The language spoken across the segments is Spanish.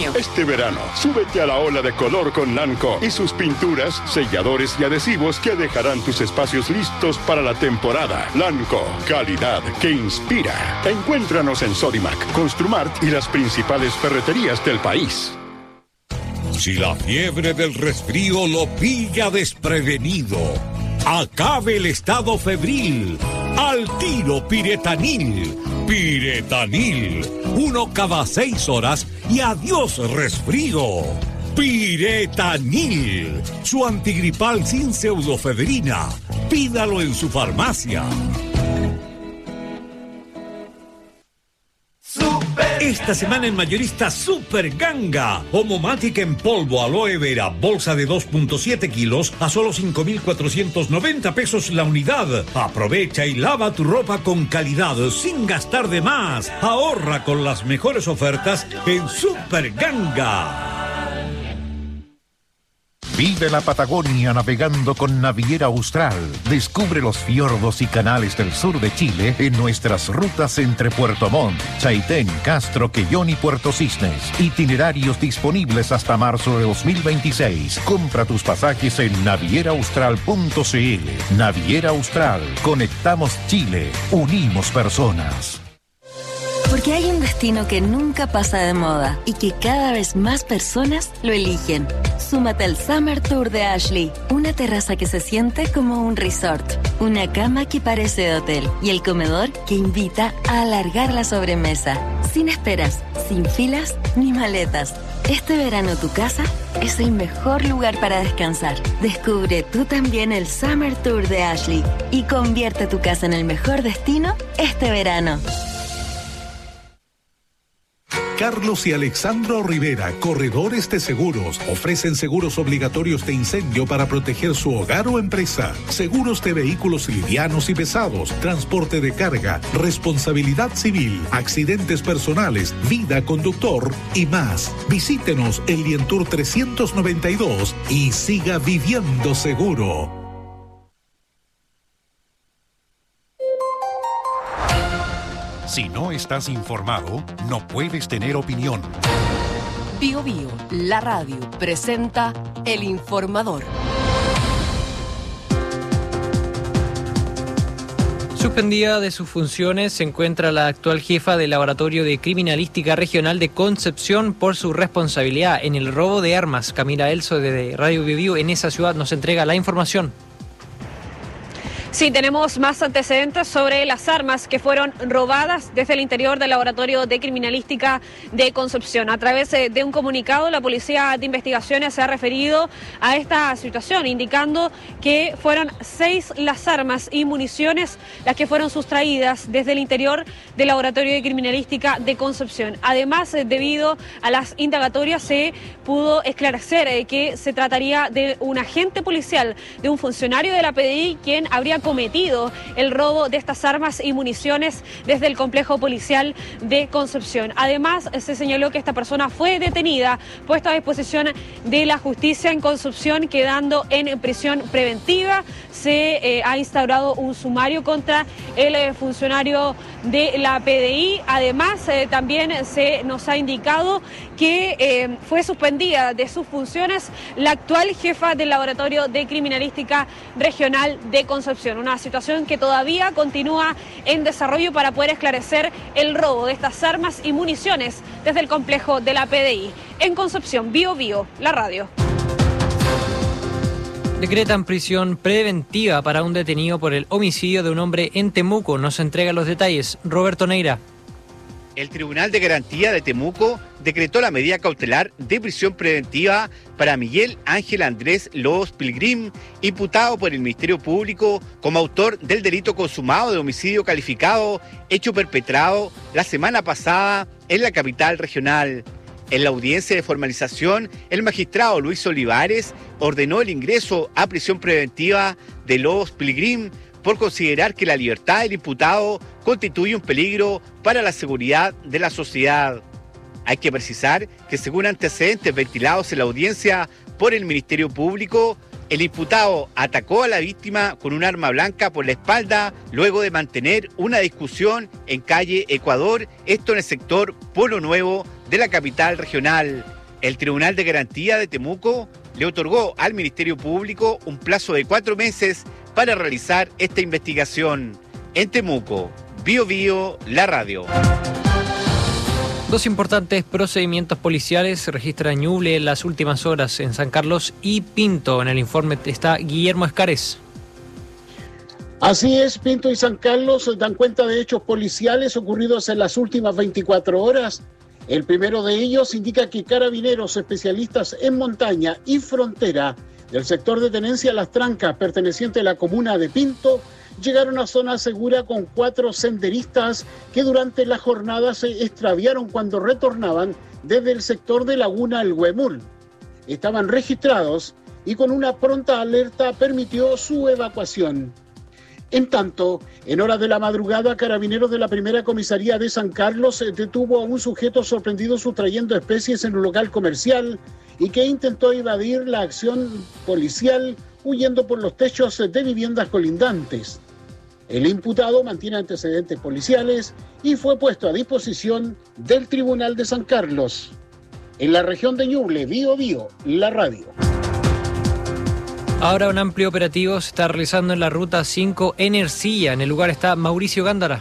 diseño. Este verano, súbete a la ola de color con Lanco y sus pinturas, selladores y adhesivos que dejarán tus espacios listos para la temporada. Lanco, calidad que inspira. Encuéntranos en Sodimac, Construmart y las principales ferreterías del país. Si la fiebre del resfrío lo pilla desprevenido, acabe el estado febril. Al tiro Piretanil. Piretanil. 1 cada 6 horas y adiós resfrío. Piretanil. Su antigripal sin pseudofebrina. Pídalo en su farmacia. Esta semana en Mayorista Super Ganga. Homomatic en polvo aloe vera, bolsa de 2.7 kilos a solo 5,490 pesos la unidad. Aprovecha y lava tu ropa con calidad sin gastar de más. Ahorra con las mejores ofertas en Super Ganga. Vive la Patagonia navegando con Naviera Austral. Descubre los fiordos y canales del sur de Chile en nuestras rutas entre Puerto Montt, Chaitén, Castro, Quellón y Puerto Cisnes. Itinerarios disponibles hasta marzo de 2026. Compra tus pasajes en navieraaustral.cl. Naviera Austral. Conectamos Chile. Unimos personas. Porque hay un destino que nunca pasa de moda y que cada vez más personas lo eligen. Súmate al Summer Tour de Ashley. Una terraza que se siente como un resort. Una cama que parece de hotel. Y el comedor que invita a alargar la sobremesa. Sin esperas, sin filas ni maletas. Este verano tu casa es el mejor lugar para descansar. Descubre tú también el Summer Tour de Ashley y convierte tu casa en el mejor destino este verano. Carlos y Alexandro Rivera, corredores de seguros, ofrecen seguros obligatorios de incendio para proteger su hogar o empresa, seguros de vehículos livianos y pesados, transporte de carga, responsabilidad civil, accidentes personales, vida conductor y más. Visítenos en Lientour 392 y siga viviendo seguro. Si no estás informado, no puedes tener opinión. Bio Bio, la radio, presenta El Informador. Suspendida de sus funciones se encuentra la actual jefa del Laboratorio de Criminalística Regional de Concepción por su responsabilidad en el robo de armas. Camila Elso de Radio Bio Bio en esa ciudad nos entrega la información. Sí, tenemos más antecedentes sobre las armas que fueron robadas desde el interior del Laboratorio de Criminalística de Concepción. A través de un comunicado, la Policía de Investigaciones se ha referido a esta situación, indicando que fueron 6 las armas y municiones las que fueron sustraídas desde el interior del Laboratorio de Criminalística de Concepción. Además, debido a las indagatorias, se pudo esclarecer que se trataría de un agente policial, de un funcionario de la PDI, quien habría cometido el robo de estas armas y municiones desde el complejo policial de Concepción. Además, se señaló que esta persona fue detenida, puesta a disposición de la justicia en Concepción, quedando en prisión preventiva. Se ha instaurado un sumario contra el funcionario de la PDI. Además, también se nos ha indicado que fue suspendida de sus funciones la actual jefa del Laboratorio de Criminalística Regional de Concepción. Una situación que todavía continúa en desarrollo para poder esclarecer el robo de estas armas y municiones desde el complejo de la PDI. En Concepción, Bio Bio, la radio. Decretan prisión preventiva para un detenido por el homicidio de un hombre en Temuco. Nos entrega los detalles Roberto Neira. El Tribunal de Garantía de Temuco decretó la medida cautelar de prisión preventiva para Miguel Ángel Andrés Lobos Pilgrim, imputado por el Ministerio Público como autor del delito consumado de homicidio calificado, hecho perpetrado la semana pasada en la capital regional. En la audiencia de formalización, el magistrado Luis Olivares ordenó el ingreso a prisión preventiva de Lobos Pilgrim por considerar que la libertad del imputado constituye un peligro para la seguridad de la sociedad. Hay que precisar que según antecedentes ventilados en la audiencia por el Ministerio Público, el imputado atacó a la víctima con un arma blanca por la espalda luego de mantener una discusión en calle Ecuador, esto en el sector Polo Nuevo de la capital regional. El Tribunal de Garantía de Temuco le otorgó al Ministerio Público un plazo de 4 meses para realizar esta investigación. En Temuco, Bío Bío, la radio. Dos importantes procedimientos policiales se registran en Ñuble en las últimas horas en San Carlos y Pinto. En el informe está Guillermo Escares. Así es, Pinto y San Carlos dan cuenta de hechos policiales ocurridos en las últimas 24 horas. El primero de ellos indica que carabineros especialistas en montaña y frontera del sector de tenencia Las Trancas, perteneciente a la comuna de Pinto, llegaron a zona segura con 4 senderistas que durante la jornada se extraviaron cuando retornaban desde el sector de Laguna El Huemul. Estaban registrados y con una pronta alerta permitió su evacuación. En tanto, en horas de la madrugada, carabineros de la primera comisaría de San Carlos detuvo a un sujeto sorprendido sustrayendo especies en un local comercial y que intentó evadir la acción policial huyendo por los techos de viviendas colindantes. El imputado mantiene antecedentes policiales y fue puesto a disposición del Tribunal de San Carlos. En la región de Ñuble, Bío Bío, la radio. Ahora un amplio operativo se está realizando en la Ruta 5 en Ercilla. En el lugar está Mauricio Gándara.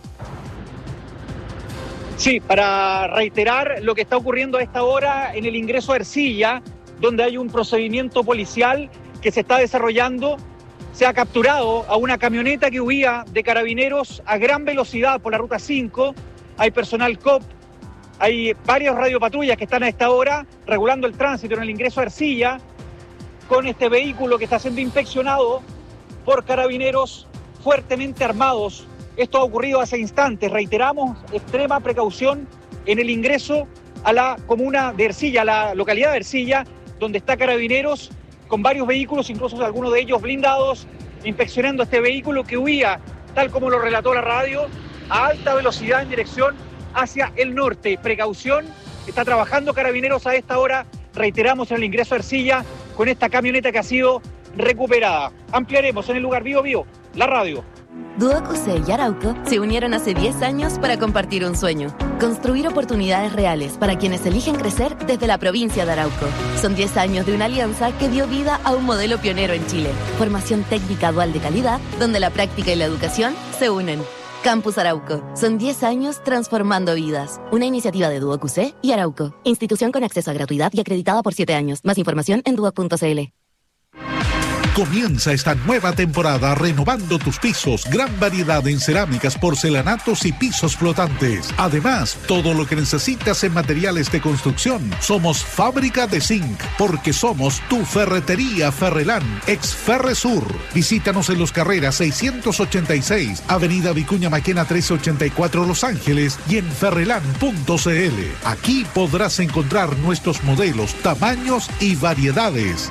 Sí, para reiterar lo que está ocurriendo a esta hora en el ingreso a Ercilla, donde hay un procedimiento policial que se está desarrollando. Se ha capturado a una camioneta que huía de carabineros a gran velocidad por la Ruta 5. Hay personal COP, hay varias radiopatrullas que están a esta hora regulando el tránsito en el ingreso a Ercilla, con este vehículo que está siendo inspeccionado por carabineros fuertemente armados. Esto ha ocurrido hace instantes. Reiteramos, extrema precaución en el ingreso a la comuna de Ercilla, a la localidad de Ercilla, donde está carabineros con varios vehículos, incluso algunos de ellos blindados, inspeccionando este vehículo que huía, tal como lo relató la radio, a alta velocidad en dirección hacia el norte. Precaución, está trabajando carabineros a esta hora, reiteramos, en el ingreso a Ercilla, con esta camioneta que ha sido recuperada. Ampliaremos en el lugar. Bío Bío, la radio. Duoc-UC y Arauco se unieron hace 10 años para compartir un sueño: construir oportunidades reales para quienes eligen crecer desde la provincia de Arauco. Son 10 años de una alianza que dio vida a un modelo pionero en Chile. Formación técnica dual de calidad, donde la práctica y la educación se unen. Campus Arauco. Son 10 años transformando vidas. Una iniciativa de Duoc-UC y Arauco. Institución con acceso a gratuidad y acreditada por 7 años. Más información en duoc.cl. Comienza esta nueva temporada renovando tus pisos. Gran variedad en cerámicas, porcelanatos y pisos flotantes. Además, todo lo que necesitas en materiales de construcción. Somos Fábrica de Zinc, porque somos tu ferretería Ferrelán, ex Ferresur. Visítanos en Los Carreras 686, Avenida Vicuña Maquena 1384 Los Ángeles y en ferrelán.cl. Aquí podrás encontrar nuestros modelos, tamaños y variedades.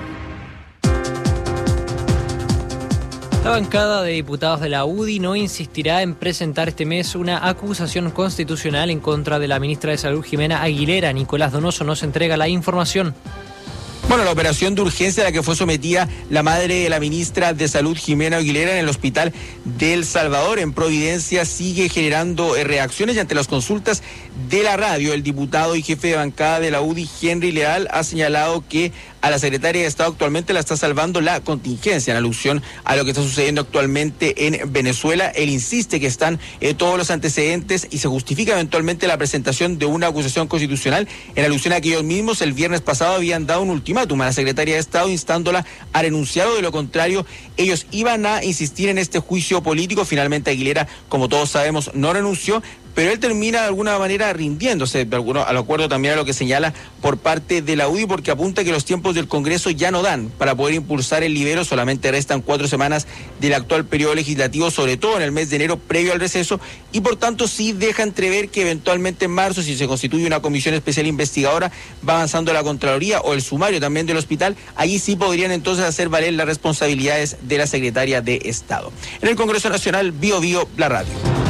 La bancada de diputados de la UDI no insistirá en presentar este mes una acusación constitucional en contra de la ministra de Salud, Jimena Aguilera. Nicolás Donoso nos entrega la información. Bueno, la operación de urgencia a la que fue sometida la madre de la ministra de Salud, Jimena Aguilera, en el hospital de El Salvador, en Providencia, sigue generando reacciones, y ante las consultas de la radio, el diputado y jefe de bancada de la UDI, Henry Leal, ha señalado que a la secretaria de Estado actualmente la está salvando la contingencia, en alusión a lo que está sucediendo actualmente en Venezuela. Él insiste que están todos los antecedentes y se justifica eventualmente la presentación de una acusación constitucional, en alusión a que ellos mismos el viernes pasado habían dado un ultimátum a la secretaria de Estado instándola a renunciar, o de lo contrario ellos iban a insistir en este juicio político. Finalmente Aguilera, como todos sabemos, no renunció, pero él termina de alguna manera rindiéndose, al acuerdo también a lo que señala por parte de la UDI, porque apunta que los tiempos del Congreso ya no dan para poder impulsar el libero. Solamente restan 4 semanas del actual periodo legislativo, sobre todo en el mes de enero previo al receso, y por tanto sí deja entrever que eventualmente en marzo, si se constituye una comisión especial investigadora, va avanzando la Contraloría o el sumario también del hospital, allí sí podrían entonces hacer valer las responsabilidades de la secretaria de Estado. En el Congreso Nacional, Bío Bío, la radio.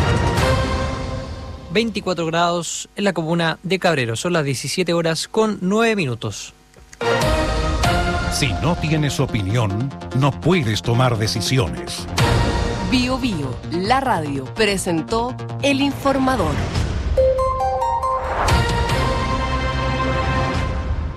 24 grados en la comuna de Cabrero. Son las 17 horas con 9 minutos. Si no tienes opinión, no puedes tomar decisiones. Bío Bío, la radio, presentó El Informador.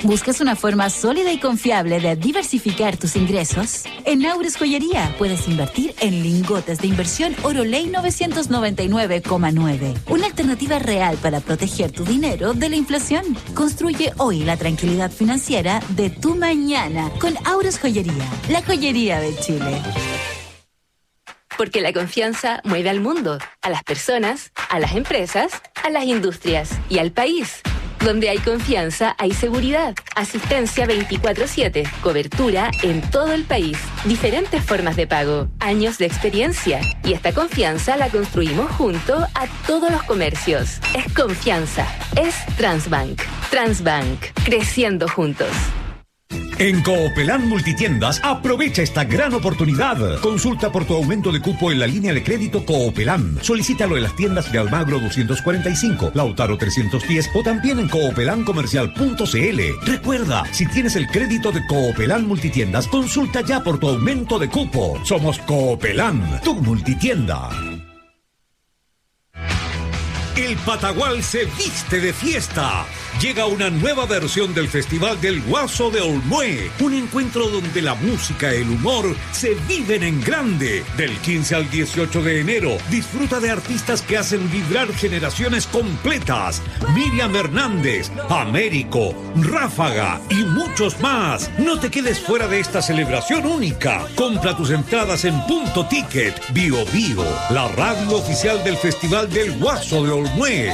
¿Buscas una forma sólida y confiable de diversificar tus ingresos? En Naures Joyería puedes invertir en lingotes de inversión Oro Ley 999,9. Una alternativa real para proteger tu dinero de la inflación. Construye hoy la tranquilidad financiera de tu mañana con Aures Joyería, la joyería de Chile. Porque la confianza mueve al mundo, a las personas, a las empresas, a las industrias y al país. Donde hay confianza, hay seguridad. Asistencia 24/7. Cobertura en todo el país. Diferentes formas de pago. Años de experiencia. Y esta confianza la construimos junto a todos los comercios. Es confianza. Es Transbank. Transbank. Creciendo juntos. En Coopelán Multitiendas, aprovecha esta gran oportunidad. Consulta por tu aumento de cupo en la línea de crédito Coopelán. Solicítalo en las tiendas de Almagro 245, Lautaro 310 o también en coopelancomercial.cl. Recuerda, si tienes el crédito de Coopelán Multitiendas, consulta ya por tu aumento de cupo. Somos Coopelán, tu multitienda. El Patagual se viste de fiesta. Llega una nueva versión del Festival del Guaso de Olmué. Un encuentro donde la música y el humor se viven en grande. Del 15 al 18 de enero, disfruta de artistas que hacen vibrar generaciones completas. Miriam Hernández, Américo, Ráfaga y muchos más. No te quedes fuera de esta celebración única. Compra tus entradas en Punto Ticket. Bio Bio, la radio oficial del Festival del Guaso de Olmué.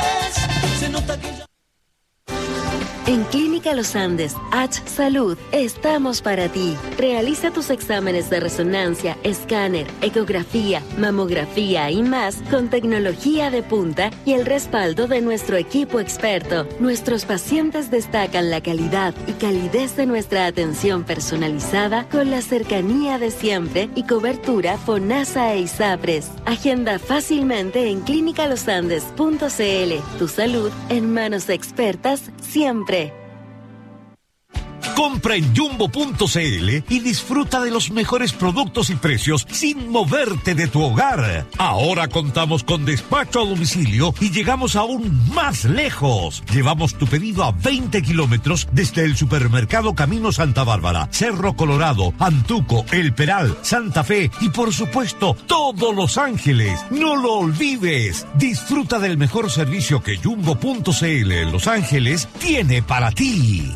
En Clínica Los Andes, H Salud, estamos para ti. Realiza tus exámenes de resonancia, escáner, ecografía, mamografía y más con tecnología de punta y el respaldo de nuestro equipo experto. Nuestros pacientes destacan la calidad y calidez de nuestra atención personalizada con la cercanía de siempre y cobertura FONASA e ISAPRES. Agenda fácilmente en clinicalosandes.cl. Tu salud en manos expertas siempre. Compra en Jumbo.cl y disfruta de los mejores productos y precios sin moverte de tu hogar. Ahora contamos con despacho a domicilio y llegamos aún más lejos. Llevamos tu pedido a 20 kilómetros desde el supermercado Camino Santa Bárbara, Cerro Colorado, Antuco, El Peral, Santa Fe y por supuesto todo Los Ángeles. No lo olvides. Disfruta del mejor servicio que Jumbo.cl en Los Ángeles tiene para ti.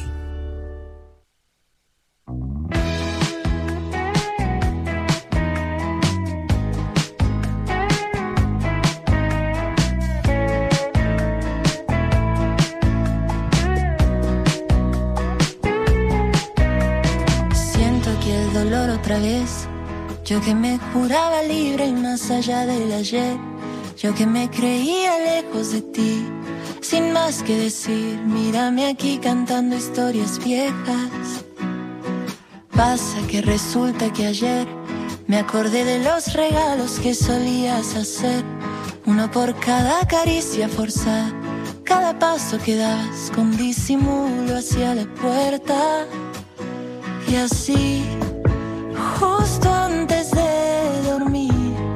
Otra vez, yo que me juraba libre y más allá del ayer, yo que me creía lejos de ti, sin más que decir, mírame aquí cantando historias viejas. Pasa que resulta que ayer me acordé de los regalos que solías hacer, uno por cada caricia forzada, cada paso que dabas con disimulo hacia la puerta. Y así, justo antes de dormir,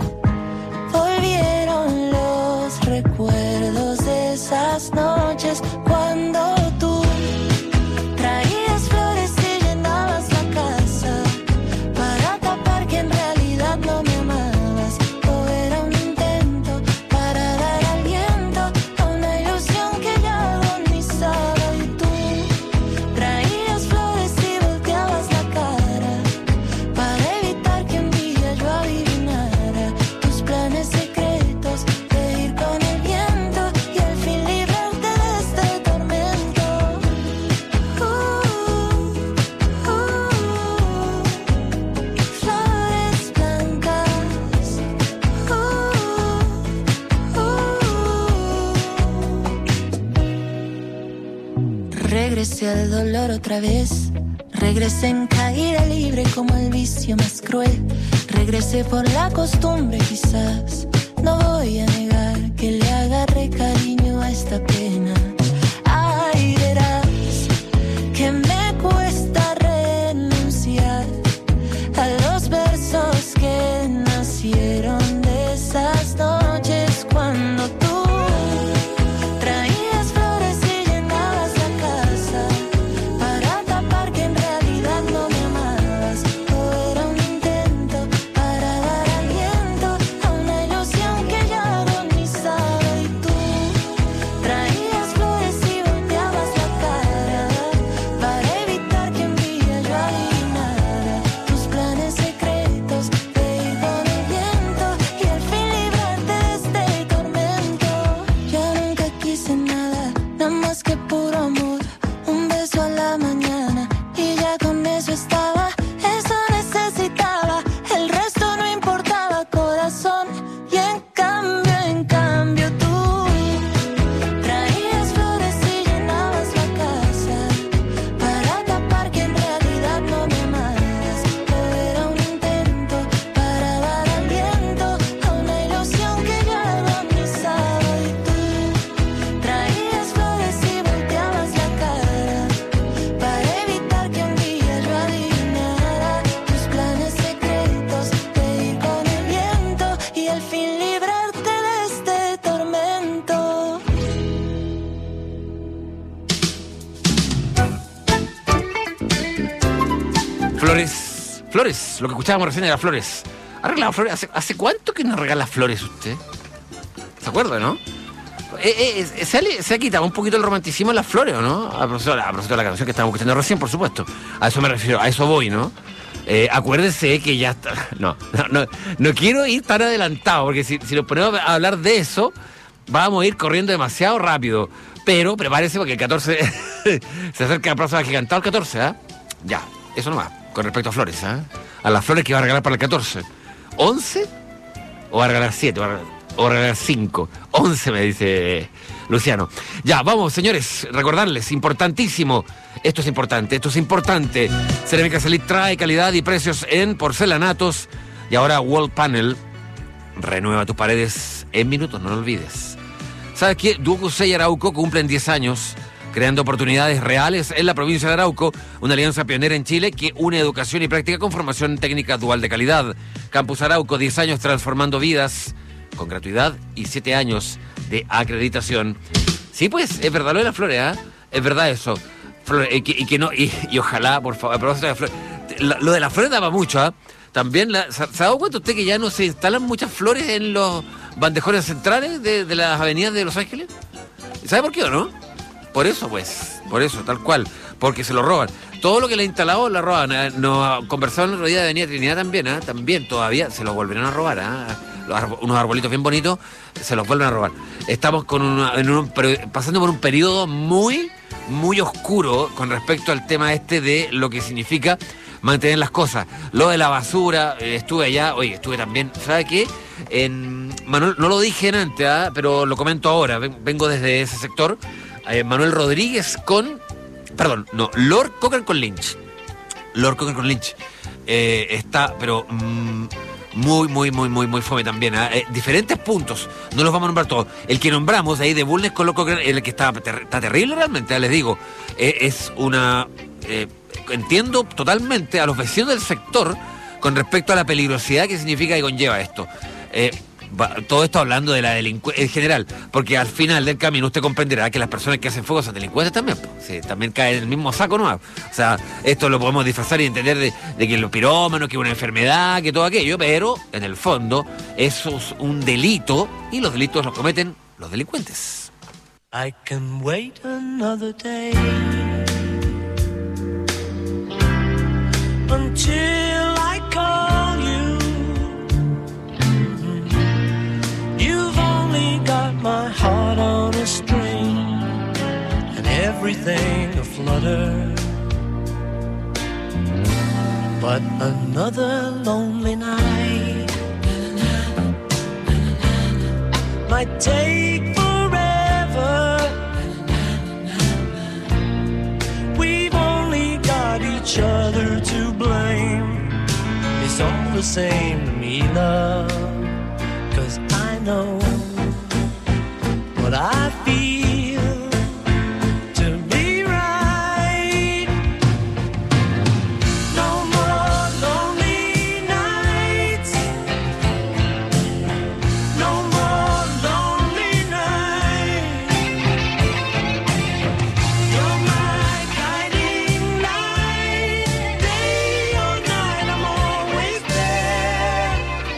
volvieron los recuerdos de esas noches cuando tú traías flores y llenabas la casa para tapar que en realidad no me amabas. Todo era un intento para dar aliento a una ilusión que ya agonizaba. Y tú traías flores y volteabas la cara para evitar que un día yo adivinara tus planes secretos de ir con el viento y al fin librarte de este tormento. Flores blancas. Regresé al dolor otra vez. Regresé en caída libre como el vicio más cruel. Regresé por la costumbre quizás. No voy a negar que le agarré cariño a esta pena. Ay, verás que me cuesta renunciar a los versos que nacieron de esas noches cuando tú traías flores y llenabas la casa Flores, lo que escuchábamos recién era flores. ¿Ha regalado flores? ¿Hace cuánto que no regala flores usted? ¿Se acuerda, no? Se ha quitado un poquito el romanticismo en las flores, ¿o no? A propósito de la canción que estábamos escuchando recién, por supuesto. A eso me refiero, a eso voy, ¿no? Acuérdese que ya está... No quiero ir tan adelantado, porque si nos ponemos a hablar de eso, vamos a ir corriendo demasiado rápido. Pero prepárese porque el 14 se acerca la próxima gigantado el 14, ¿ah? Ya, eso nomás, con respecto a flores, ¿ah? A las flores que va a regalar para el 14. ¿11? ¿O va a regalar 7? ¿O va a regalar 5? 11 me dice Luciano. Ya, vamos, señores, recordarles, importantísimo. Esto es importante. Cerámica Salit trae calidad y precios en porcelanatos. Y ahora Wall Panel renueva tus paredes en minutos, no lo olvides. ¿Sabes qué? Duocusé y Arauco cumplen 10 años, creando oportunidades reales en la provincia de Arauco, una alianza pionera en Chile que une educación y práctica con formación técnica dual de calidad. Campus Arauco, 10 años transformando vidas, con gratuidad y 7 años de acreditación. Sí, pues, es verdad lo de las flores, ¿eh? Es verdad eso. Y ojalá, por favor, a propósito de las flores, lo de las flores daba mucho, ¿eh? También, ¿se ha dado cuenta usted que ya no se instalan muchas flores en los bandejones centrales de las avenidas de Los Ángeles? ¿Sabe por qué o no? Por eso, tal cual, porque se lo roban. Todo lo que le ha instalado lo roban. Nos conversaron el otro día de Avenida Trinidad también, también todavía se los volverán a robar, unos arbolitos bien bonitos se los vuelven a robar. Estamos pasando por un periodo muy, muy oscuro con respecto al tema de lo que significa mantener las cosas. Lo de la basura, estuve allá, estuve también, ¿sabe qué? Manuel, no lo dije antes, pero lo comento ahora, vengo desde ese sector. Manuel Rodríguez Lord Cocker con Lynch. Está, pero muy fome también. Diferentes puntos, no los vamos a nombrar todos. El que nombramos ahí de Bulnes con Lord Cocker, el que está terrible realmente, les digo. Es una... entiendo totalmente a los vecinos del sector con respecto a la peligrosidad que significa y conlleva esto. Todo esto hablando de la delincuencia en general, porque al final del camino usted comprenderá que las personas que hacen fuego son delincuentes también, sí, también caen en el mismo saco, ¿no? O sea, esto lo podemos disfrazar y entender de que los pirómanos, que es una enfermedad, que todo aquello, pero en el fondo eso es un delito y los delitos los cometen los delincuentes. I can wait another day until I call you. You've only got my heart on a string and everything aflutter. But another lonely night might take forever. We've only got each other to blame. It's all the same to me, love, 'cause I know what I feel to be right. No more lonely nights. No more lonely nights. You're my guiding light. Day or night, I'm always there.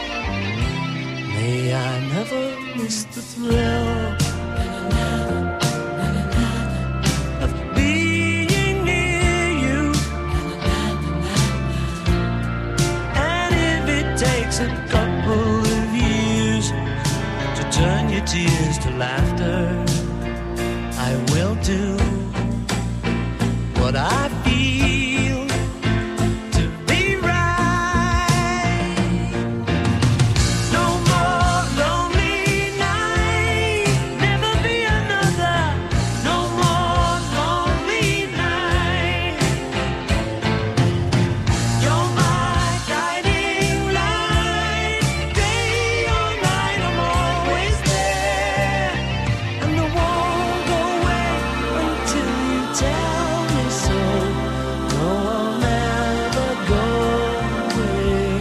May I never miss the thrill of being near you. And if it takes a couple of years to turn your tears to laughter, I will do what I feel to be right. No more lonely nights, never be another. No more lonely nights. You're my guiding light. Day or night, I'm always there. And I won't go away until you tell me so. No, I'll never go away.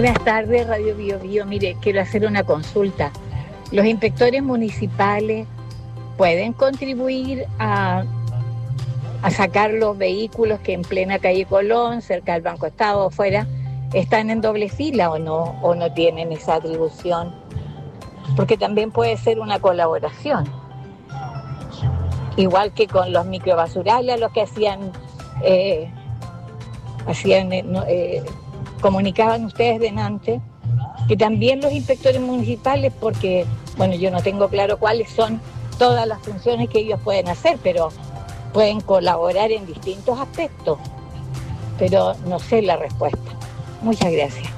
Buenas tardes, Radio Bio Bio. Mire, quiero hacer una consulta. ¿Los inspectores municipales pueden contribuir a sacar los vehículos que en plena calle Colón, cerca del Banco Estado o fuera, están en doble fila o no tienen esa atribución? Porque también puede ser una colaboración. Igual que con los microbasurales, a los que comunicaban ustedes delante, que también los inspectores municipales, porque, bueno, yo no tengo claro cuáles son todas las funciones que ellos pueden hacer, pero pueden colaborar en distintos aspectos, pero no sé la respuesta. Muchas gracias.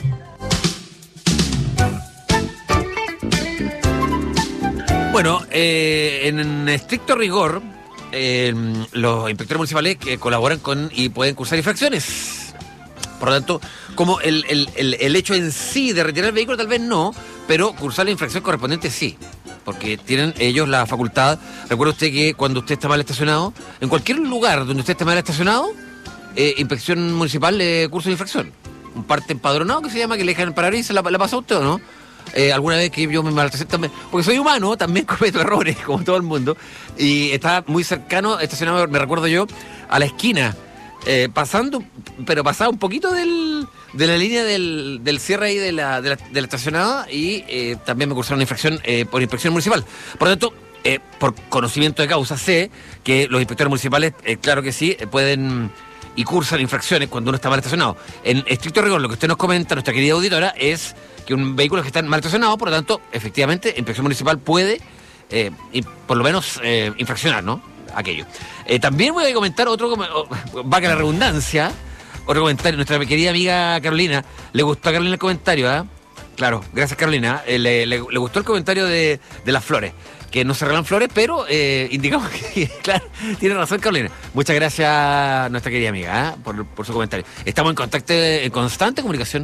Bueno, en estricto rigor, los inspectores municipales colaboran y pueden cursar infracciones. Por lo tanto, como el hecho en sí de retirar el vehículo tal vez no, pero cursar la infracción correspondiente sí. Porque tienen ellos la facultad. Recuerde usted que cuando usted está mal estacionado, en cualquier lugar donde usted esté mal estacionado, inspección municipal le cursa una infracción. Un parte empadronado que se llama, que le dejan el parabrisas, ¿la pasa usted o no? Alguna vez que yo me mal estacioné también, porque soy humano, también cometo errores, como todo el mundo, y estaba muy cercano, estacionado, me recuerdo yo, a la esquina, pasaba un poquito de la línea del cierre ahí de la estacionada, y también me cursaron una infracción por inspección municipal. Por lo tanto, por conocimiento de causa, sé que los inspectores municipales, claro que sí, pueden y cursan infracciones cuando uno está mal estacionado. En estricto rigor, lo que usted nos comenta, nuestra querida auditora, es que un vehículo que está mal estacionado, por lo tanto, efectivamente, inspección municipal puede, y por lo menos, infraccionar, ¿no? Aquello. También voy a comentar otro, va que la redundancia, otro comentario. Nuestra querida amiga Carolina, le gustó a Carolina el comentario, ¿ah? Claro, gracias Carolina. Le gustó el comentario de las flores, que no se regalan flores, pero indicamos que, claro, tiene razón Carolina. Muchas gracias nuestra querida amiga, por su comentario. Estamos en constante comunicación.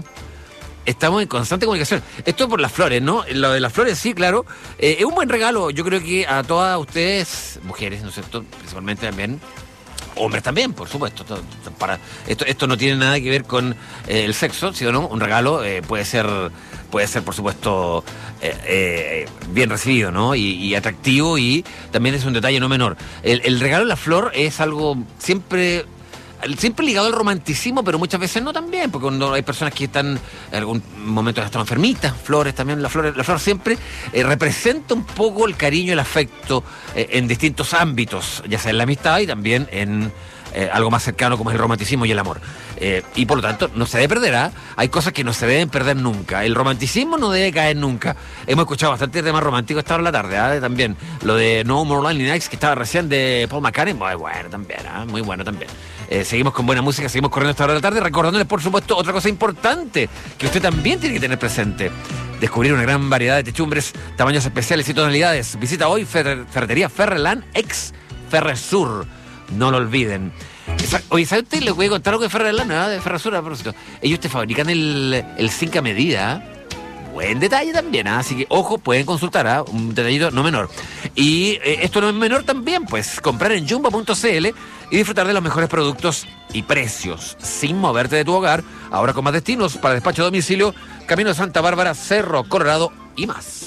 Esto es por las flores, ¿no? Lo de las flores, sí, claro. Es un buen regalo, yo creo que a todas ustedes, mujeres, ¿no es cierto? Principalmente también, hombres también, por supuesto. Esto no tiene nada que ver con el sexo, sino un regalo puede ser, por supuesto, bien recibido, ¿no? Y atractivo, y también es un detalle no menor. El regalo de la flor es algo siempre ligado al romanticismo, pero muchas veces no también, porque cuando hay personas que están en algún momento están enfermitas, flores también, la flor siempre representa un poco el cariño y el afecto en distintos ámbitos, ya sea en la amistad y también en algo más cercano como es el romanticismo y el amor. Y por lo tanto, no se debe perder, ¿ah? Hay cosas que no se deben perder nunca. El romanticismo no debe caer nunca. Hemos escuchado bastante temas románticos esta hora de la tarde, ¿ah? También lo de No More Lonely Nights, que estaba recién de Paul McCartney, muy bueno también, ¿ah? Muy bueno también. Seguimos con buena música, seguimos corriendo esta hora de la tarde, recordándoles, por supuesto, otra cosa importante que usted también tiene que tener presente: descubrir una gran variedad de techumbres, tamaños especiales y tonalidades. Visita hoy Ferretería Ferreland ex Ferresur. No lo olviden. Oye, ¿sabe usted? Les voy a contar algo de Ferreland, ¿no? De Ferresur, a propósito. Ellos te fabrican el zinc a medida. Buen detalle también, ¿eh? Así que, ojo, pueden consultar, ¿eh? Un detallito no menor. Y esto no es menor también, pues, comprar en jumbo.cl y disfrutar de los mejores productos y precios, sin moverte de tu hogar. Ahora con más destinos para despacho a domicilio, Camino de Santa Bárbara, Cerro Colorado y más.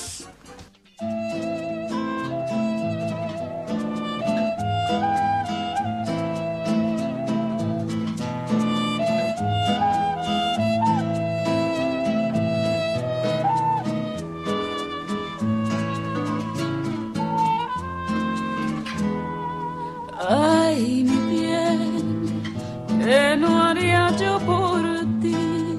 Ay, mi bien, ¿qué no haría yo por ti?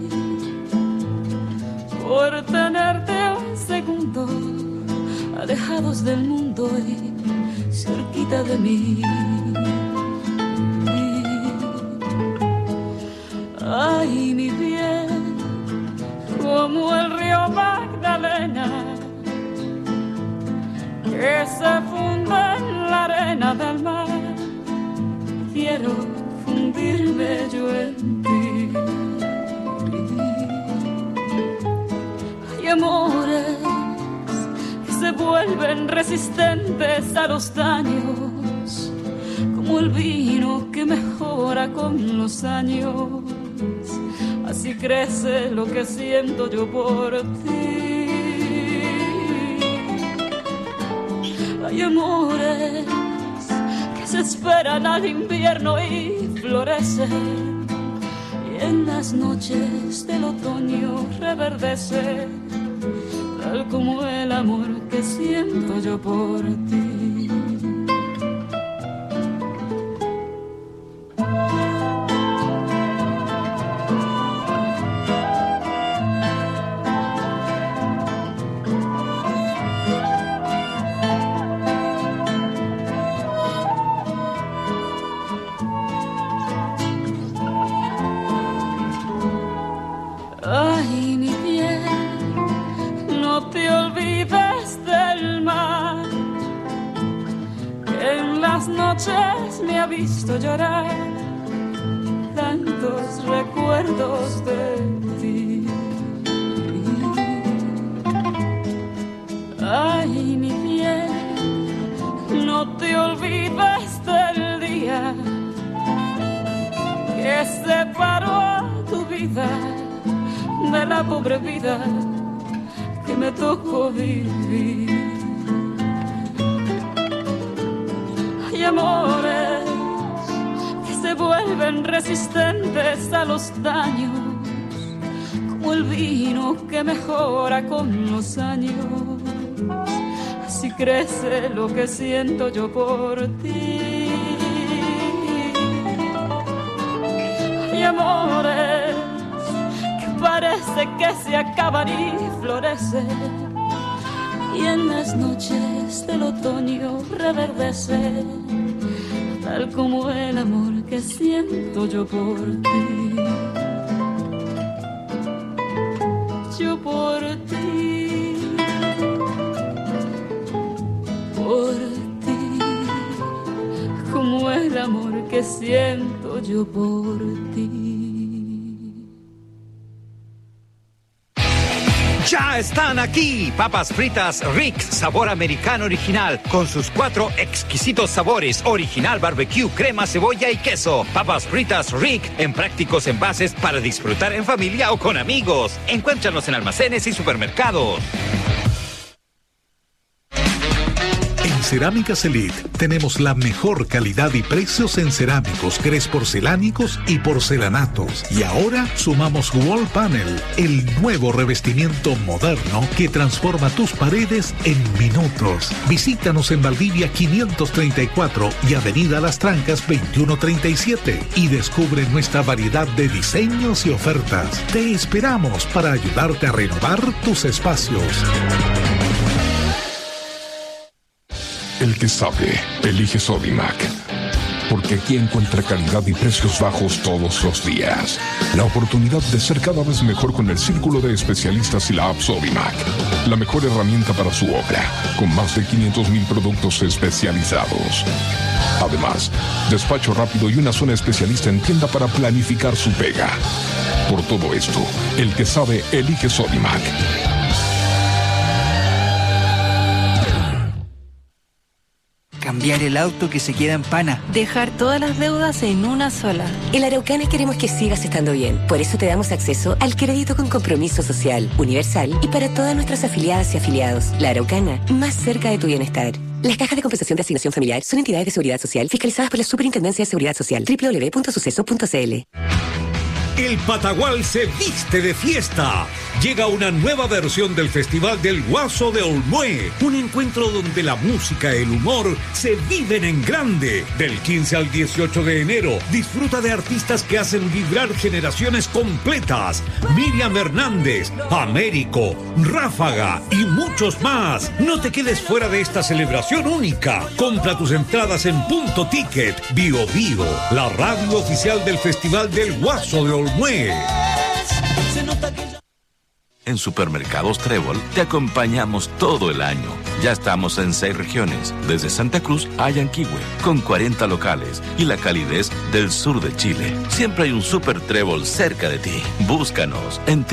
Por tenerte un segundo, alejados del mundo y cerquita de mí. Ay, mi bien, como el río Magdalena, que se funde en la arena del mar. Quiero fundirme yo en ti. Hay amores que se vuelven resistentes a los daños, como el vino que mejora con los años. así crece lo que siento yo por ti. Hay amores que se esperan al invierno y florecen, y en las noches del otoño reverdece, tal como el amor que siento yo por ti. Ay, mi piel, no te olvides del mar, que en las noches me ha visto llorar tantos recuerdos de ti. Ay, mi piel, no te olvides del día que separó a tu vida de la pobre vida que me tocó vivir. Hay amores que se vuelven resistentes a los daños, como el vino que mejora con los años. Así crece lo que siento yo por ti. Hay amores parece que se acaban y florecen, y en las noches del otoño reverdece, tal como el amor que siento yo por ti. Yo por ti, por ti, como el amor que siento yo por ti. Ya están aquí, papas fritas Rick, sabor americano original, con sus 4 exquisitos sabores, original barbecue, crema, cebolla y queso. Papas fritas Rick, en prácticos envases para disfrutar en familia o con amigos. Encuéntranos en almacenes y supermercados. En Cerámicas Elite tenemos la mejor calidad y precios en cerámicos, grés porcelánicos y porcelanatos. Y ahora sumamos Wall Panel, el nuevo revestimiento moderno que transforma tus paredes en minutos. Visítanos en Valdivia 534 y Avenida Las Trancas 2137 y descubre nuestra variedad de diseños y ofertas. Te esperamos para ayudarte a renovar tus espacios. El que sabe, elige Sodimac. Porque aquí encuentra calidad y precios bajos todos los días. La oportunidad de ser cada vez mejor con el círculo de especialistas y la app Sodimac. La mejor herramienta para su obra, con más de 500,000 productos especializados. Además, despacho rápido y una zona especialista en tienda para planificar su pega. Por todo esto, el que sabe, elige Sodimac. Cambiar el auto que se queda en pana. Dejar todas las deudas en una sola. En La Araucana queremos que sigas estando bien. Por eso te damos acceso al crédito con compromiso social, universal y para todas nuestras afiliadas y afiliados. La Araucana, más cerca de tu bienestar. Las cajas de compensación de asignación familiar son entidades de seguridad social fiscalizadas por la Superintendencia de Seguridad Social. www.suceso.cl. El Patagual se viste de fiesta. Llega una nueva versión del Festival del Guaso de Olmué. Un encuentro donde la música y el humor se viven en grande. Del 15 al 18 de enero, disfruta de artistas que hacen vibrar generaciones completas. Miriam Hernández, Américo, Ráfaga y muchos más. No te quedes fuera de esta celebración única. Compra tus entradas en Punto Ticket. Bio Bio, la radio oficial del Festival del Guaso de Olmué. En Supermercados Trébol te acompañamos todo el año. Ya estamos en 6 regiones, desde Santa Cruz a Yanquihue, con 40 locales y la calidez del sur de Chile. Siempre hay un Super Trébol cerca de ti. Búscanos en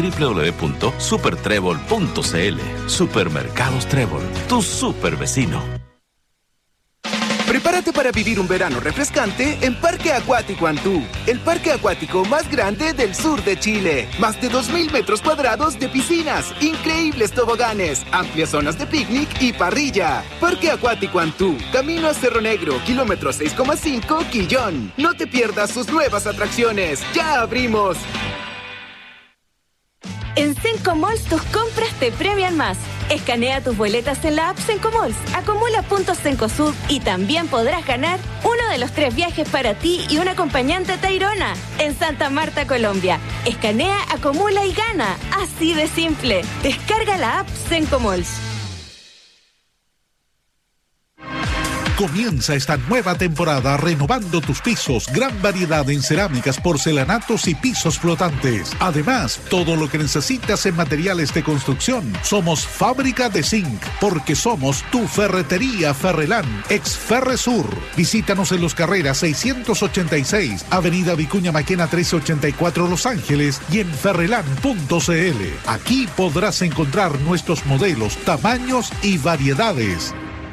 www.supertrébol.cl. Supermercados Trébol, tu super vecino. Prepárate para vivir un verano refrescante en Parque Acuático Antú, el parque acuático más grande del sur de Chile. Más de 2.000 metros cuadrados de piscinas, increíbles toboganes, amplias zonas de picnic y parrilla. Parque Acuático Antú, camino a Cerro Negro, kilómetro 6,5, Quillón. No te pierdas sus nuevas atracciones. ¡Ya abrimos! En Sencomalls tus compras te premian más. Escanea tus boletas en la app Sencomalls, acumula puntos Cencosud y también podrás ganar uno de los 3 viajes para ti y un acompañante a Tayrona en Santa Marta, Colombia. Escanea, acumula y gana. Así de simple. Descarga la app Sencomalls. Comienza esta nueva temporada renovando tus pisos. Gran variedad en cerámicas, porcelanatos y pisos flotantes. Además, todo lo que necesitas en materiales de construcción. Somos Fábrica de Zinc, porque somos tu ferretería Ferrelán, ex Ferresur. Visítanos en Los Carreras 686, Avenida Vicuña Maquena 1384, Los Ángeles, y en ferrelán.cl. Aquí podrás encontrar nuestros modelos, tamaños y variedades.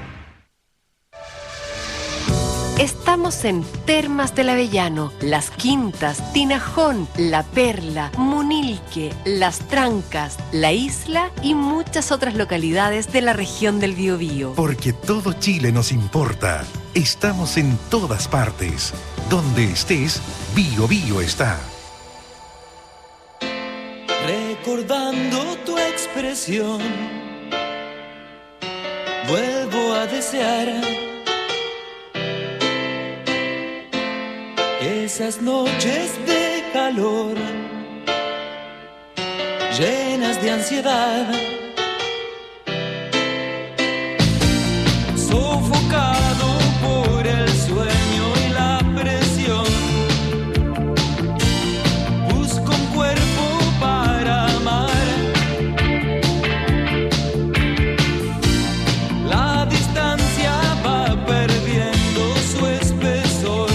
Estamos en Termas del Avellano, Las Quintas, Tinajón, La Perla, Munilque, Las Trancas, La Isla y muchas otras localidades de la región del Biobío. Porque todo Chile nos importa. Estamos en todas partes. Donde estés, Biobío está. Recordando tu expresión, vuelvo a desear esas noches de calor, llenas de ansiedad, sofocado por el sueño y la presión. Busco un cuerpo para amar. La distancia va perdiendo su espesor.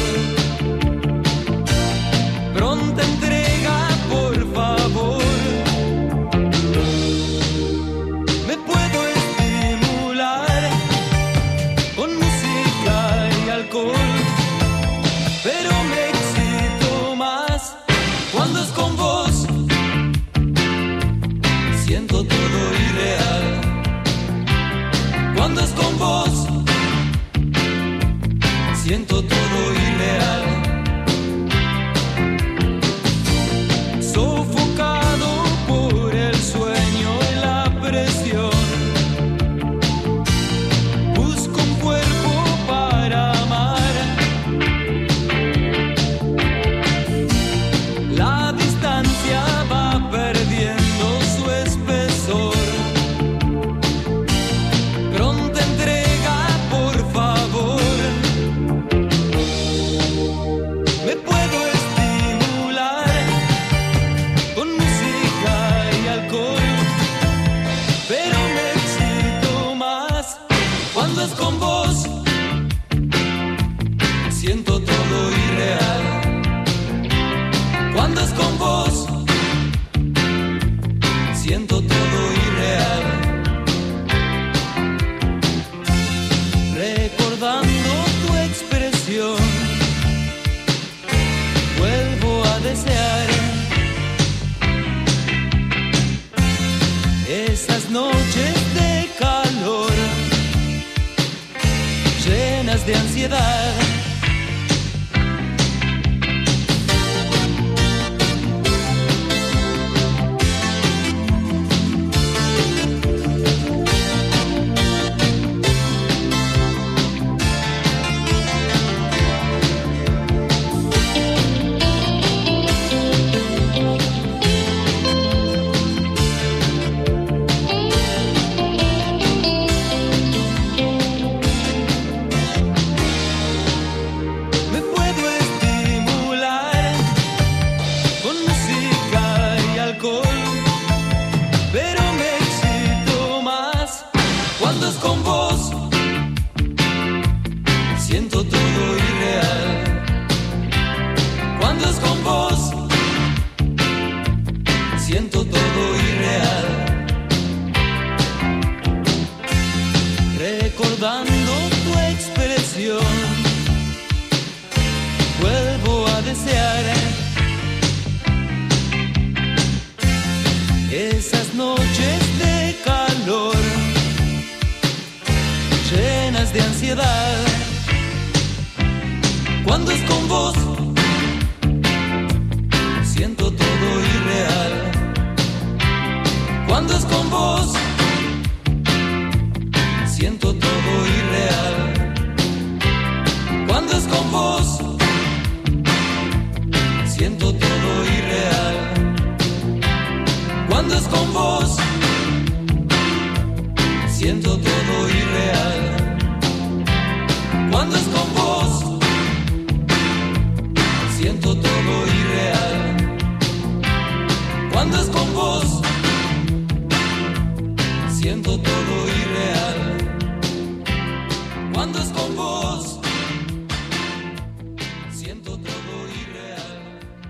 Pronta entrega, por favor. Me puedo estimular con música y alcohol, pero me excito más cuando es con vos. Siento todo irreal cuando es con vos. Siento todo irreal. Sofocado por el sueño y la presión. Busco un cuerpo para amar. La distancia va perdiendo su espesor. Pronta entrega, por favor. Me puedo estimular con música y alcohol, pero me excito más cuando es con vos. Siento todo irreal cuando es con vos. Siento todo irreal. Recordando tu expresión, vuelvo a desear esas noches de calor, llenas de ansiedad. Me puedo estimular con música y alcohol, pero me excito más cuando es con vos. Siento todo irreal cuando es con vos. Siento todo irreal. Recordando tu expresión, desear esas noches de calor llenas de ansiedad. Cuando es con vos siento todo irreal. Cuando es con vos siento todo irreal. Cuando es con vos siento todo irreal. Cuando es con vos siento todo irreal. Cuando es con vos siento todo irreal. Cuando es con vos siento todo irreal. Cuando es con vos siento todo irreal.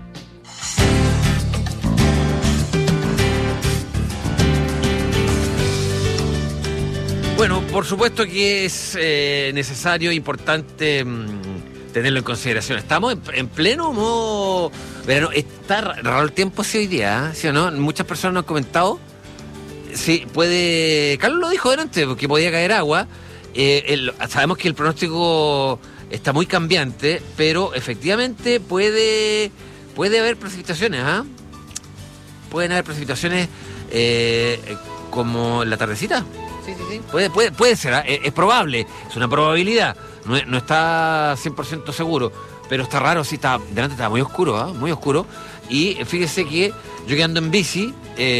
Bueno, por supuesto que es necesario, importante tenerlo en consideración. Estamos en pleno modo verano. Está raro el tiempo hoy día, ¿sí o no? Muchas personas nos han comentado. Sí, puede... Carlos lo dijo delante, porque podía caer agua. Sabemos que el pronóstico está muy cambiante, pero efectivamente puede haber precipitaciones, ¿ah? Pueden haber precipitaciones como en la tardecita. Sí. Puede ser, ¿eh? Es probable, es una probabilidad. No está 100% seguro, pero está raro, sí, delante estaba muy oscuro, ¿eh? Muy oscuro. Y fíjese que yo que ando en bici,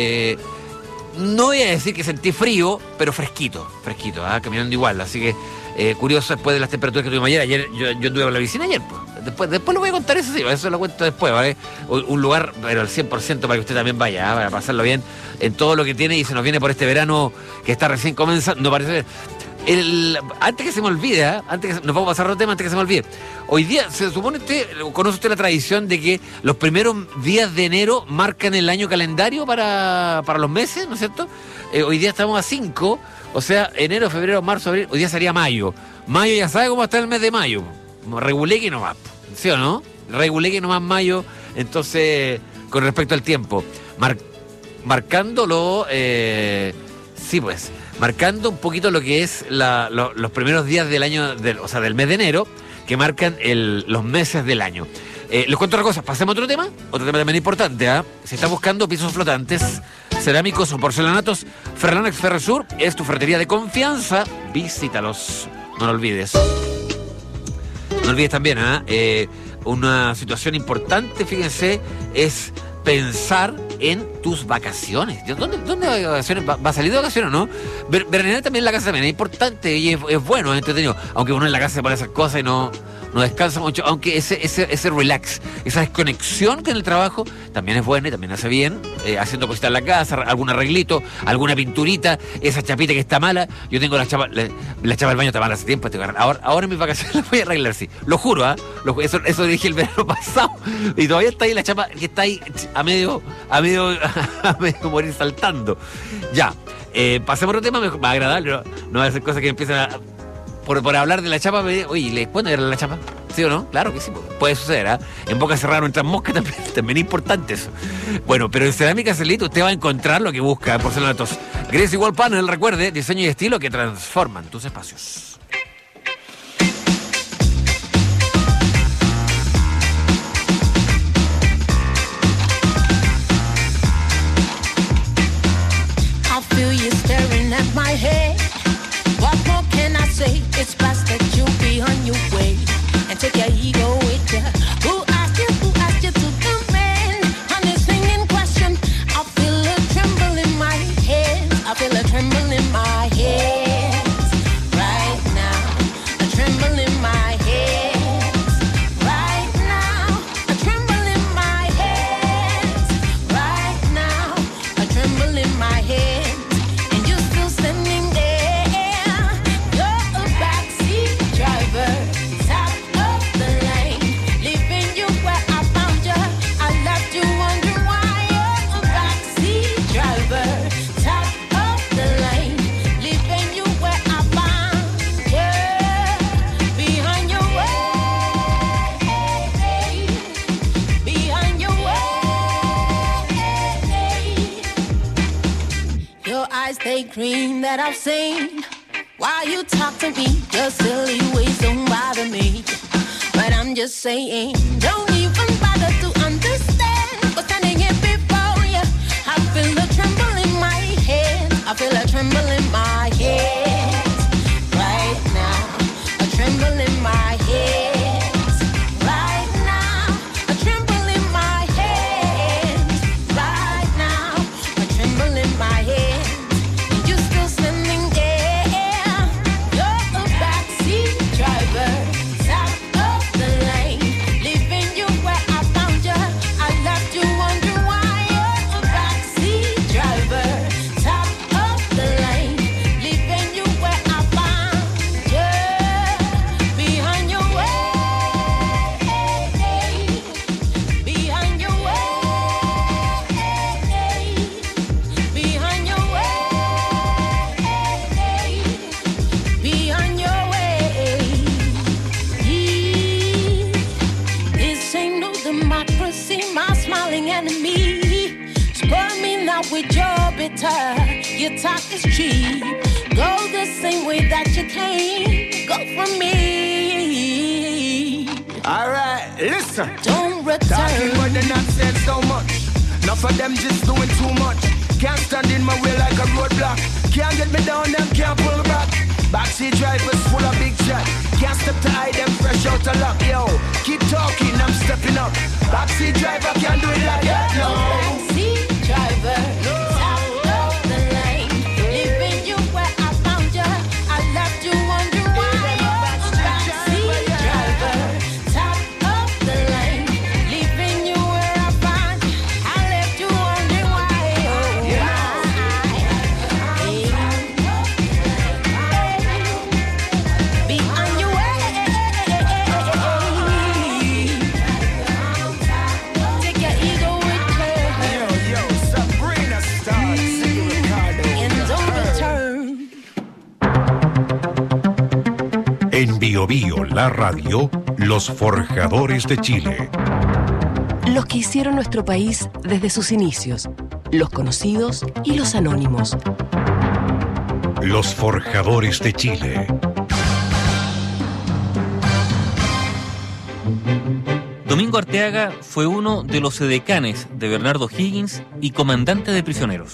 no voy a decir que sentí frío, pero fresquito, caminando igual. Así que curioso después de las temperaturas que tuvimos ayer. Ayer yo anduve por la piscina ayer, pues. Después lo voy a contar, eso lo cuento después, ¿vale? Un lugar, pero al 100% para que usted también vaya, para pasarlo bien en todo lo que tiene y se nos viene por este verano que está recién comenzando. No parece. Antes que se me olvide, nos vamos a pasar otro tema antes que se me olvide. Hoy día, se supone conoce usted la tradición de que los primeros días de enero marcan el año calendario para los meses, ¿no es cierto? Hoy día estamos a 5, o sea, enero, febrero, marzo, abril, hoy día sería mayo. Mayo ya sabe cómo está el mes de mayo. Regulé que nomás, ¿sí o no? Regulé que nomás mayo, entonces, con respecto al tiempo. Marcándolo, sí pues, marcando un poquito lo que es los primeros días del año, del mes de enero, que marcan los meses del año. Les cuento otra cosa, pasemos a otro tema también importante, ¿ah? Si está buscando pisos flotantes, cerámicos o porcelanatos, Ferranax Ferresur es tu ferretería de confianza, visítalos, no lo olvides. No olvides también, una situación importante, fíjense, es pensar en tus vacaciones. ¿Dónde va de vacaciones? ¿Va a salir de vacaciones o no? Veranear también en la casa también es importante y es bueno, es entretenido. Aunque uno en la casa se pone a hacer cosas y no descansa mucho, aunque ese relax, esa desconexión con el trabajo también es bueno y también hace bien, haciendo cositas en la casa, algún arreglito, alguna pinturita, esa chapita que está mala. Yo tengo la chapa del baño está mala hace tiempo. Ahora en mis vacaciones la voy a arreglar, sí. Lo juro, eso dije el verano pasado y todavía está ahí la chapa que está ahí a medio morir saltando. Ya, pasemos a otro tema, más agradable, no va a ser cosas que empiezan a... Por hablar de la chapa, oye, ¿le puedo ir a la chapa? ¿Sí o no? Claro que sí, puede suceder, ¿ah? En boca cerrada no entran moscas, también es importante eso. Bueno, pero en Cerámica Celito usted va a encontrar lo que busca en porcelanatos. Grace Wall Panel, recuerde, diseño y estilo que transforman tus espacios. I feel you staring at my head. What more can I say? It's best that you be on your way and take your ego with ya. Who asked you to come in on this thing in question? I feel a tremble in my hands. I feel a tremble in my hands right now. A tremble in my hands right now. A tremble in my hands right now. A tremble in my hands. And you're still standing there. Top of the line. birthday cream that I've seen. Why you talk to me, your silly ways don't bother me. But I'm just saying, don't even bother to understand. But standing here before you, I feel a tremble in my head. I feel a tremble in my head. Right now, a tremble in my head. Right now, a tremble in my head. Right now, a tremble in my head. And you're still standing there. You're a backseat driver. Top of the lane. Leaving you where I found you. I left you wondering why. You're a backseat driver. Top of the lane. Leaving you where I found you. Behind your way. Behind your way. Behind your way. Behind your way. This ain't no democracy, my smiling enemy. Spoil me now with your bitter. Your talk is cheap. Go the same way that you came. Go for me. Alright, listen. Don't return. Talking more than I've said so much. Enough of them just doing too much. Can't stand in my way like a roadblock. Can't get me down, them can't pull back. Backseat drivers full of big shot. Can't step to hide them fresh out of luck. Yo, keep talking, I'm stepping up. Backseat driver can't do it like that, no. Backseat driver. Top of the lane. Leaving you where I found you. I left you wondering why. Backseat driver. Top of the lane. Leaving you where I found you. I left you wondering why. Be on your way. Take your ego with you. Yo, Sabrina Star, singing Ricardo. And don't return. En Bio Bio, la radio, los forjadores de Chile. Los que hicieron nuestro país desde sus inicios, los conocidos y los anónimos. Los forjadores de Chile. Domingo Arteaga fue uno de los edecanes de Bernardo Higgins y comandante de prisioneros.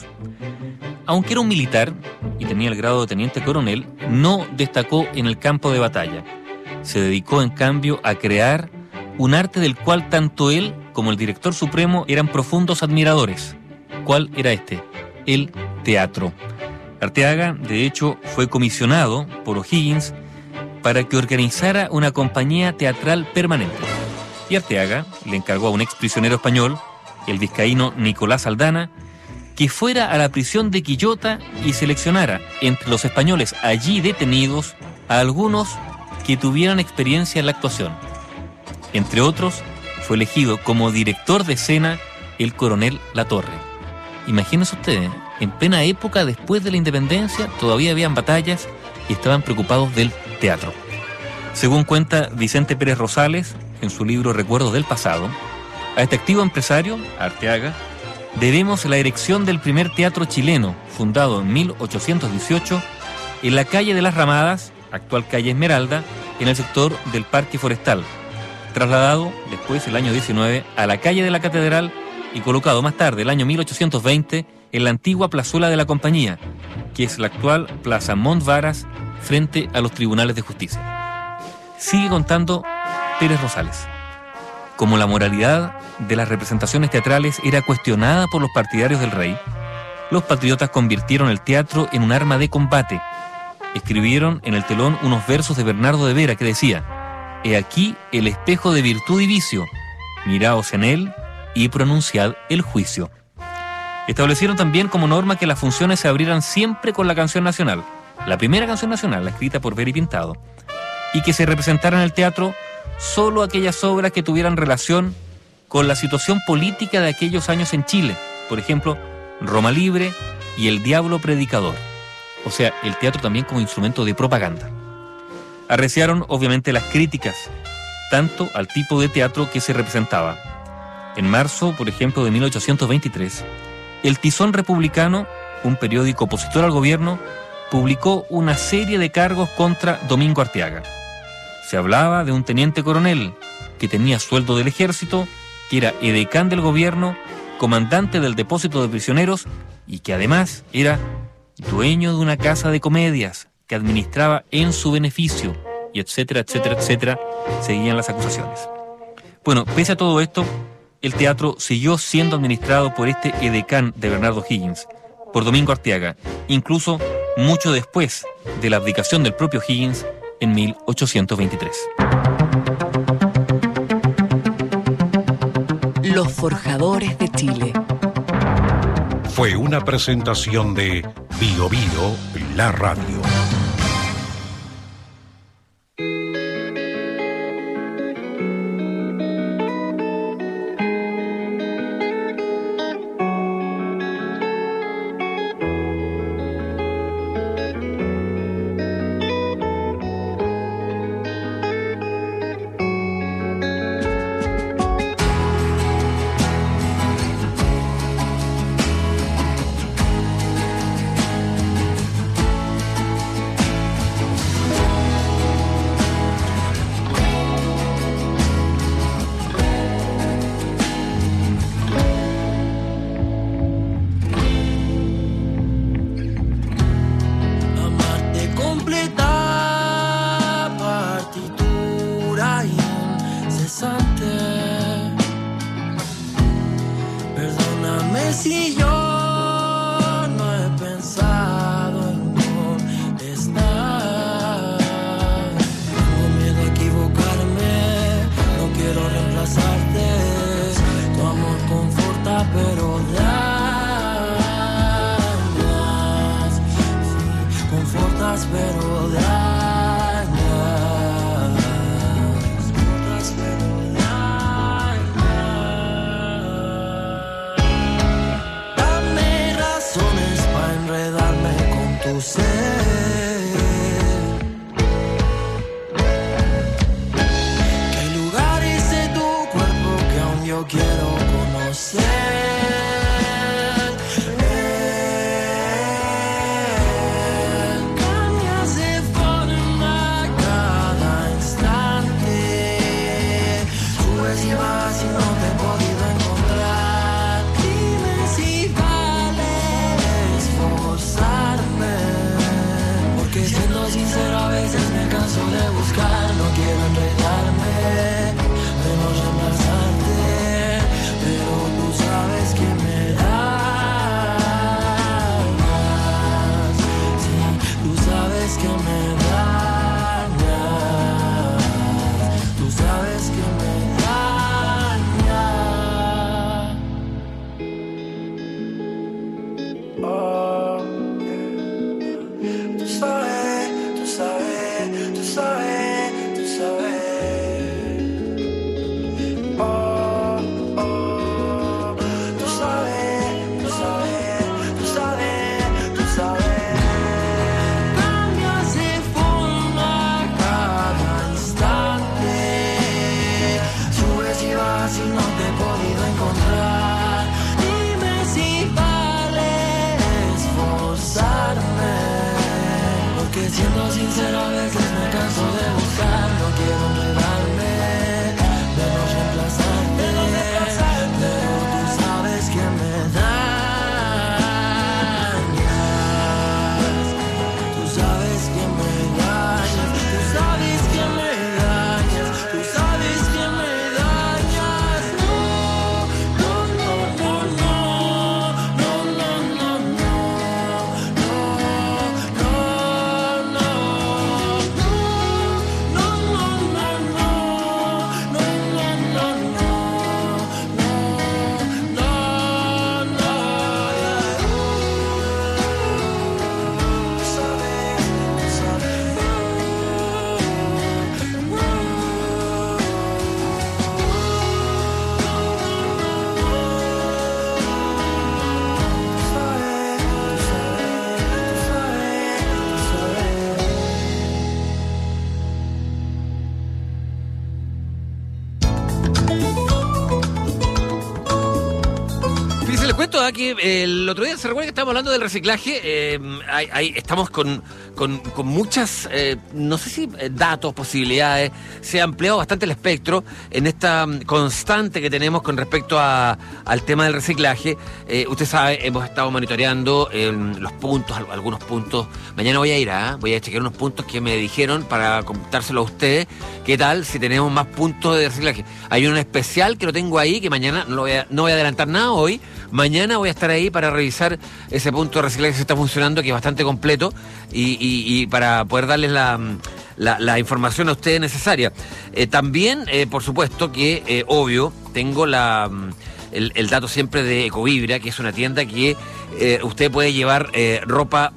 Aunque era un militar y tenía el grado de teniente coronel, no destacó en el campo de batalla. Se dedicó, en cambio, a crear un arte del cual tanto él como el director supremo eran profundos admiradores. ¿Cuál era este? El teatro. Arteaga, de hecho, fue comisionado por O'Higgins para que organizara una compañía teatral permanente. Y Arteaga le encargó a un exprisionero español, el vizcaíno Nicolás Aldana, que fuera a la prisión de Quillota y seleccionara entre los españoles allí detenidos a algunos que tuvieran experiencia en la actuación. Entre otros, fue elegido como director de escena el coronel Latorre. Imagínense ustedes, en plena época después de la independencia, todavía habían batallas y estaban preocupados del teatro. Según cuenta Vicente Pérez Rosales, en su libro Recuerdos del Pasado, a este activo empresario, Arteaga, debemos la erección del primer teatro chileno, fundado en 1818, en la calle de las Ramadas, actual calle Esmeralda, en el sector del Parque Forestal, trasladado después, el año 19, a la calle de la Catedral y colocado más tarde, el año 1820, en la antigua plazuela de la Compañía, que es la actual Plaza Montvaras, frente a los tribunales de justicia. Sigue contando Pérez Rosales. Como la moralidad de las representaciones teatrales era cuestionada por los partidarios del rey, los patriotas convirtieron el teatro en un arma de combate. Escribieron en el telón unos versos de Bernardo de Vera que decía: «He aquí el espejo de virtud y vicio, miraos en él y pronunciad el juicio». Establecieron también como norma que las funciones se abrieran siempre con la canción nacional, la primera canción nacional, la escrita por Vera y Pintado, y que se representaran en el teatro solo aquellas obras que tuvieran relación con la situación política de aquellos años en Chile, por ejemplo, Roma Libre y El Diablo Predicador, o sea, el teatro también como instrumento de propaganda. Arreciaron obviamente las críticas, tanto al tipo de teatro que se representaba. En marzo, por ejemplo, de 1823, el Tizón Republicano un periódico opositor al gobierno, publicó una serie de cargos contra Domingo Arteaga. Se hablaba de un teniente coronel que tenía sueldo del ejército, que era edecán del gobierno, comandante del depósito de prisioneros y que además era dueño de una casa de comedias que administraba en su beneficio, y etcétera, etcétera, etcétera, seguían las acusaciones. Bueno, pese a todo esto, el teatro siguió siendo administrado por este edecán de Bernardo Higgins, por Domingo Arteaga, incluso mucho después de la abdicación del propio Higgins en 1823. Los Forjadores de Chile. Fue una presentación de Bio Bio, la radio. Si yo no he pensado en contestar, tengo miedo a equivocarme, no quiero reemplazarte. Tu amor conforta pero dañas, sí, confortas pero dañas, confortas pero tu ser. Que hay lugares de tu cuerpo que aún yo quiero conocer. Cambias de forma cada instante. Subes y vas y no te he podido encontrar. Dime si vale esforzarme. Porque siendo sincero a veces me canso de buscar. No quiero enredarme, menos reemplazarte. Pero tú sabes que me dañas. Sí, tú sabes que me dañas. Tú sabes que me dañas. Oh. Tú sabes, tú sabes, tú sabes, tú sabes. Oh, oh. Tú sabes, tú sabes, tú sabes, tú sabes. Cambias de forma cada instante. Subes y vas y no te he podido encontrar. Dime si vale esforzarme. Porque siendo sincero a veces me canso de buscar. No quiero enredarme, menos reemplazarte. Pero tú sabes que me dañas. Tú sabes que me dañas. Tú sabes que me dañas. Tú sabes que me dañas. No, no, no, no, no. No, no, no, no. No, no, no. contaba que el otro día, ¿se recuerda que estábamos hablando del reciclaje? Estamos con muchas, no sé si datos, posibilidades. Se ha ampliado bastante el espectro en esta constante que tenemos con respecto al tema del reciclaje. Usted sabe, hemos estado monitoreando los puntos, algunos puntos. Mañana voy a chequear unos puntos que me dijeron para contárselo a ustedes. ¿Qué tal si tenemos más puntos de reciclaje? Hay un especial que lo tengo ahí, que mañana no voy a adelantar nada hoy. Mañana voy a estar ahí para revisar ese punto de reciclaje que se está funcionando, que es bastante completo, y para poder darles la información a ustedes necesaria. También, por supuesto, que obvio, tengo el dato siempre de Ecovibra, que es una tienda que usted puede llevar ropa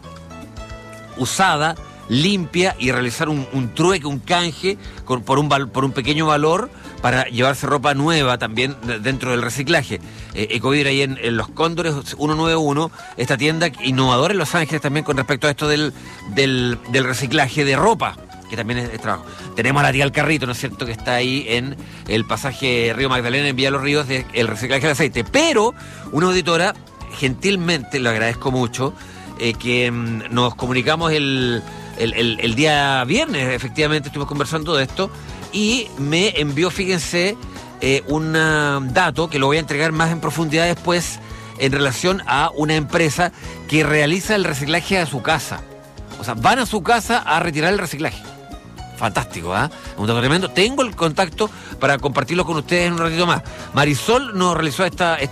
usada, limpia, y realizar un trueque, un canje por un pequeño valor, para llevarse ropa nueva también dentro del reciclaje. Ecovibra ahí en Los Cóndores 191, esta tienda innovadora en Los Ángeles también con respecto a esto del reciclaje de ropa, que también es trabajo. Tenemos a la tía El Carrito, ¿no es cierto?, que está ahí en el pasaje Río Magdalena, en Villa Los Ríos, del reciclaje del aceite. Pero una auditora, gentilmente, lo agradezco mucho, que nos comunicamos el día viernes, efectivamente estuvimos conversando de esto, y me envió, fíjense, un dato que lo voy a entregar más en profundidad después, en relación a una empresa que realiza el reciclaje a su casa. O sea, van a su casa a retirar el reciclaje. Fantástico, ¿ah? Un dato tremendo. Tengo el contacto para compartirlo con ustedes en un ratito más. Marisol nos realizó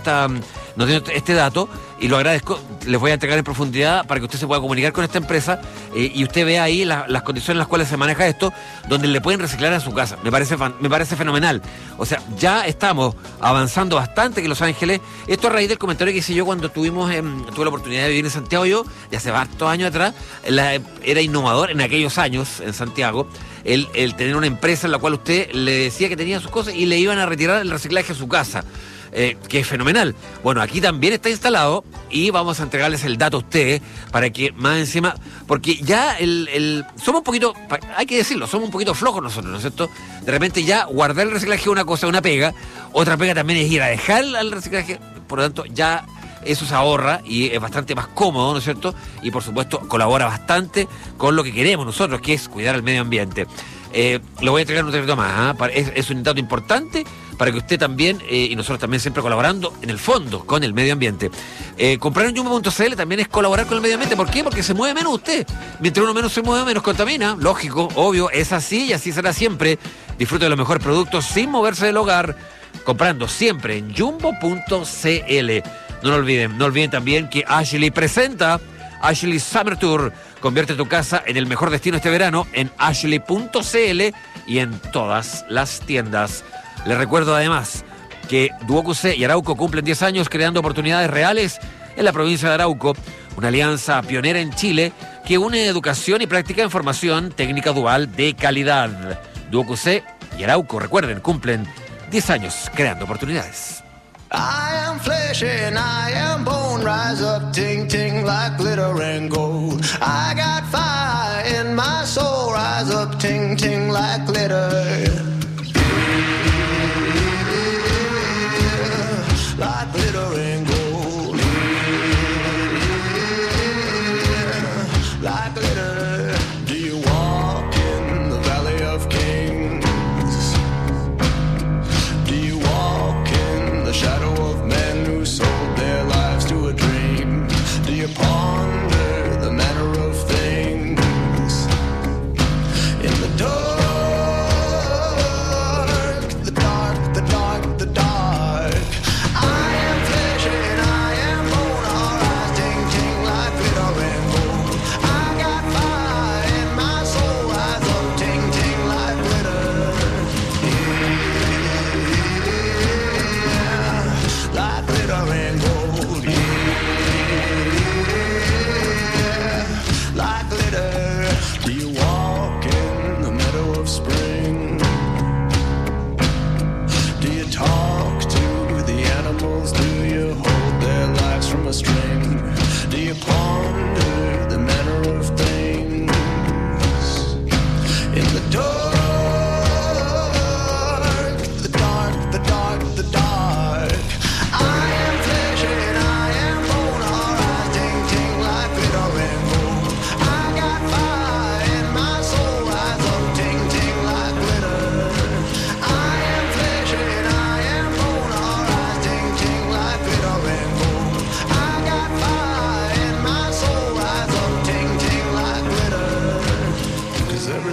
nos dio este dato, y lo agradezco. Les voy a entregar en profundidad para que usted se pueda comunicar con esta empresa y usted vea ahí las condiciones en las cuales se maneja esto, donde le pueden reciclar a su casa. Me parece fenomenal. O sea, ya estamos avanzando bastante que Los Ángeles. Esto a raíz del comentario que hice yo cuando tuve la oportunidad de vivir en Santiago. Yo, ya hace hartos años atrás, era innovador en aquellos años en Santiago el tener una empresa en la cual usted le decía que tenía sus cosas y le iban a retirar el reciclaje a su casa. Que es fenomenal. Bueno, aquí también está instalado, y vamos a entregarles el dato a ustedes para que más encima, porque ya somos un poquito, hay que decirlo, somos un poquito flojos nosotros, ¿no es cierto? De repente ya guardar el reciclaje es una cosa, una pega. Otra pega también es ir a dejar al reciclaje. Por lo tanto, ya eso se ahorra y es bastante más cómodo, ¿no es cierto? Y por supuesto colabora bastante con lo que queremos nosotros, que es cuidar el medio ambiente. Lo voy a entregar un ratito más, ¿eh? Es un dato importante para que usted también, y nosotros también siempre colaborando en el fondo con el medio ambiente. Comprar en Jumbo.cl también es colaborar con el medio ambiente. ¿Por qué? Porque se mueve menos usted. Mientras uno menos se mueve, menos contamina. Lógico, obvio, es así y así será siempre. Disfrute de los mejores productos sin moverse del hogar, comprando siempre en Jumbo.cl. No lo olviden también que Ashley presenta Ashley Summer Tour. Convierte tu casa en el mejor destino este verano en ashley.cl y en todas las tiendas. Les recuerdo además que Duoc UC y Arauco cumplen 10 años creando oportunidades reales en la provincia de Arauco. Una alianza pionera en Chile que une educación y práctica en formación técnica dual de calidad. Duoc UC y Arauco, recuerden, cumplen 10 años creando oportunidades. I am flesh and I am bone. Rise up, ting ting like glitter and gold. I got fire in my soul. Rise up, ting ting like glitter. Like glitter and gold. Like glitter. Do you walk in the valley of kings? Do you walk in the shadow of men who sold their lives to a dream? Do you ponder the manner of things in the dark?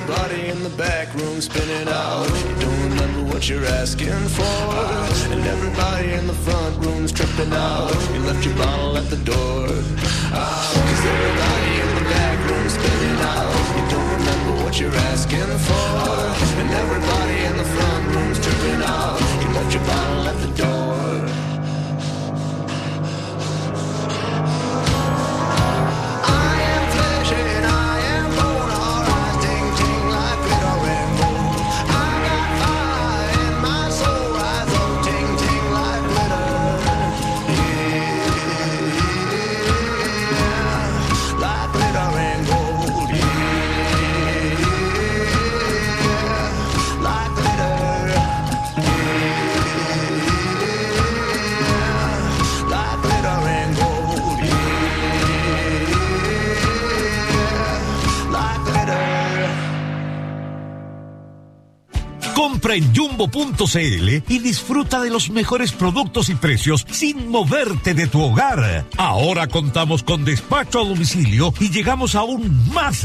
everybody in the back room spinning out. You don't remember what you're asking for, and everybody in the front room's tripping out. You left your bottle at the door. Cause everybody in the back room's spinning out. You don't remember what you're asking for, and everybody in the front room's tripping out. You left your bottle at the door. Compra en Jumbo.cl y disfruta de los mejores productos y precios sin moverte de tu hogar. Ahora contamos con despacho a domicilio y llegamos aún más